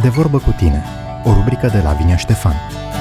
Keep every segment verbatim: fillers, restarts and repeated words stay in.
De vorbă cu tine, o rubrică de Lavinia Ștefan.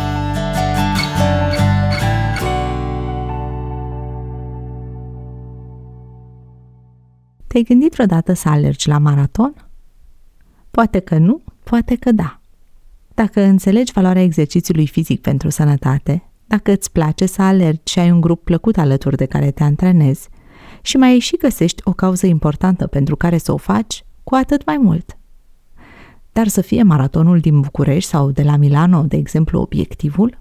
Te-ai gândit vreodată să alergi la maraton? Poate că nu, poate că da. Dacă înțelegi valoarea exercițiului fizic pentru sănătate, dacă îți place să alergi și ai un grup plăcut alături de care te antrenezi și mai și găsești o cauză importantă pentru care să o faci, cu atât mai mult. Dar să fie maratonul din București sau de la Milano, de exemplu, obiectivul?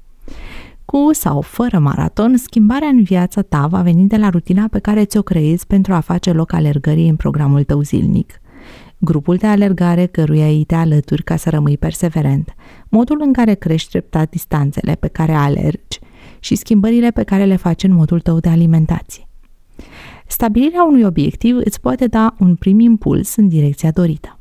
Cu sau fără maraton, schimbarea în viața ta va veni de la rutina pe care ți-o creezi pentru a face loc alergării în programul tău zilnic. Grupul de alergare căruia îi te alături ca să rămâi perseverent, modul în care crești treptat distanțele pe care alergi și schimbările pe care le faci în modul tău de alimentație. Stabilirea unui obiectiv îți poate da un prim impuls în direcția dorită.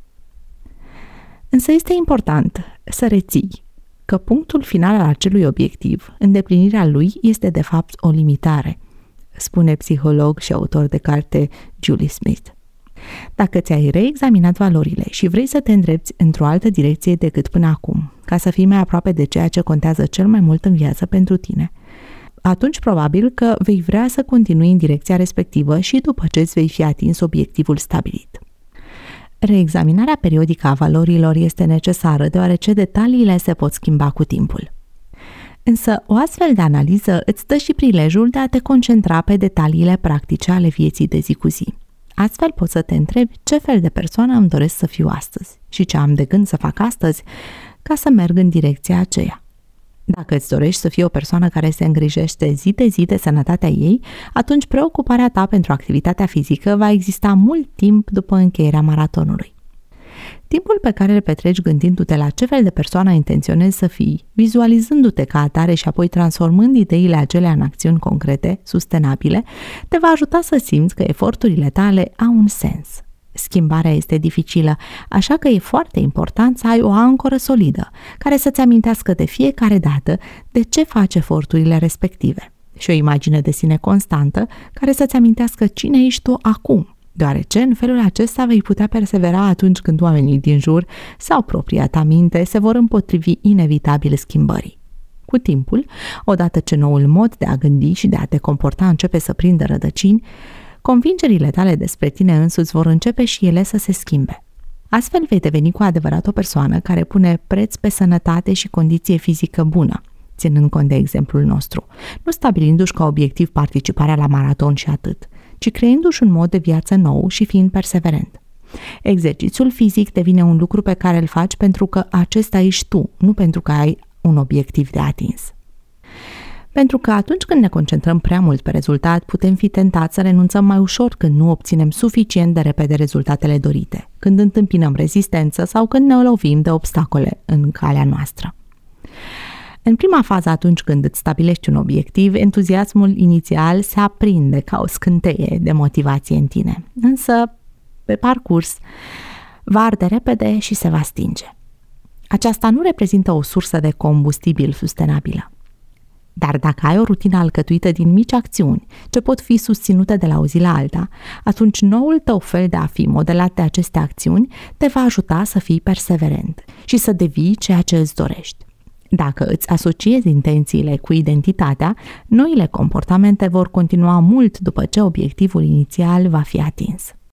Însă este important să reții că punctul final al acelui obiectiv, îndeplinirea lui, este de fapt o limitare, spune psiholog și autor de carte Julie Smith. Dacă ți-ai reexaminat valorile și vrei să te îndrepți într-o altă direcție decât până acum, ca să fii mai aproape de ceea ce contează cel mai mult în viață pentru tine, atunci probabil că vei vrea să continui în direcția respectivă și după ce îți vei fi atins obiectivul stabilit. Reexaminarea periodică a valorilor este necesară deoarece detaliile se pot schimba cu timpul. Însă o astfel de analiză îți dă și prilejul de a te concentra pe detaliile practice ale vieții de zi cu zi. Astfel poți să te întrebi ce fel de persoană îmi doresc să fiu astăzi și ce am de gând să fac astăzi ca să merg în direcția aceea. Dacă îți dorești să fii o persoană care se îngrijește zi de zi de sănătatea ei, atunci preocuparea ta pentru activitatea fizică va exista mult timp după încheierea maratonului. Timpul pe care îl petreci gândindu-te la ce fel de persoană intenționezi să fii, vizualizându-te ca atare și apoi transformând ideile acelea în acțiuni concrete, sustenabile, te va ajuta să simți că eforturile tale au un sens. Schimbarea este dificilă, așa că e foarte important să ai o ancoră solidă, care să-ți amintească de fiecare dată de ce faci eforturile respective și o imagine de sine constantă care să-ți amintească cine ești tu acum, deoarece în felul acesta vei putea persevera atunci când oamenii din jur sau propria ta minte se vor împotrivi inevitabil schimbării. Cu timpul, odată ce noul mod de a gândi și de a te comporta începe să prindă rădăcini, convingerile tale despre tine însuți vor începe și ele să se schimbe. Astfel vei deveni cu adevărat o persoană care pune preț pe sănătate și condiție fizică bună, ținând cont de exemplul nostru, nu stabilindu-și ca obiectiv participarea la maraton și atât, ci creându-și un mod de viață nou și fiind perseverent. Exercițiul fizic devine un lucru pe care îl faci pentru că acesta ești tu, nu pentru că ai un obiectiv de atins. Pentru că atunci când ne concentrăm prea mult pe rezultat, putem fi tentați să renunțăm mai ușor când nu obținem suficient de repede rezultatele dorite, când întâmpinăm rezistență sau când ne lovim de obstacole în calea noastră. În prima fază, atunci când îți stabilești un obiectiv, entuziasmul inițial se aprinde ca o scânteie de motivație în tine, însă, pe parcurs, va arde repede și se va stinge. Aceasta nu reprezintă o sursă de combustibil sustenabilă. Dar dacă ai o rutină alcătuită din mici acțiuni, ce pot fi susținute de la o zi la alta, atunci noul tău fel de a fi modelat de aceste acțiuni te va ajuta să fii perseverent și să devii ceea ce îți dorești. Dacă îți asociezi intențiile cu identitatea, noile comportamente vor continua mult după ce obiectivul inițial va fi atins.